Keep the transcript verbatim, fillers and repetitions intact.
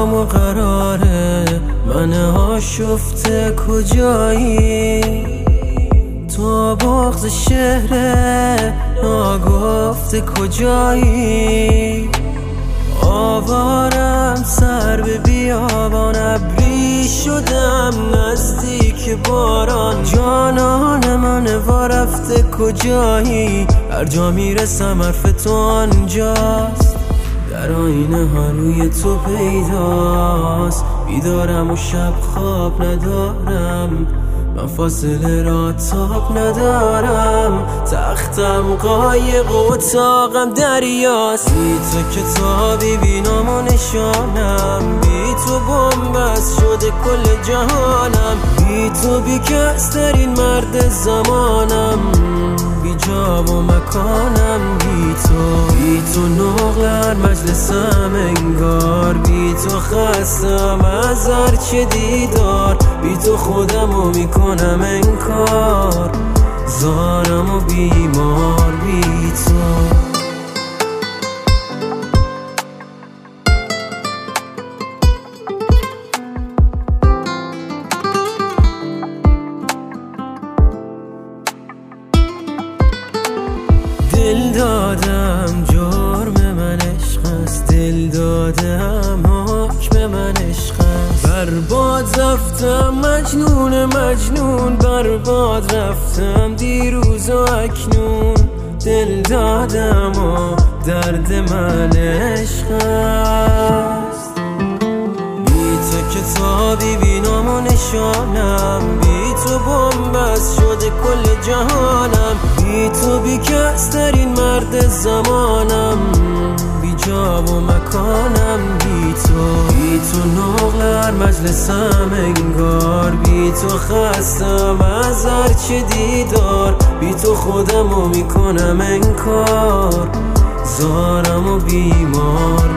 و قراره من آشفته کجایی؟ تو بغض شهر ناگفته کجایی؟ آوارم سر به بیابان ابری شدم نزدیک باران. جانان من وارفته کجایی؟ هر جا میرسم حرف تو آنجاست. در آینه ها روی تو پیداست. بیدارم و شب خواب ندارم. من فاصله را تاب ندارم. تختم قایق و اتاقم دریاست. بی تو کتابی بی نام و نشانم. بی تو بنبست شده کل جهانم. بی تو بی کس ترین مرد زمانم. بی جا و مکانم. بی تو بی تو نقل مجلسم انگار. بی تو خستم از هرچه دیدار. بی تو خودمو میکنم انکار. زارم و بیمار بی تو. دل دادم جرم من عشق است. دل دادم حکم من عشق است. برباد رفتم مجنون مجنون. برباد رفتم دیروز و اکنون. دل دادم و درد من عشق است. بی تو کتابی بی نام و نشانم. بی تو بنبست شده کل جهانم. بی تو بی کس ترین مرد زمانم. بی جا و مکانم. بی تو بی تو نقل هر مجلسم انگار. بی تو خستم از هرچه دیدار. بی تو خودمو میکنم انکار. زارم و بیمار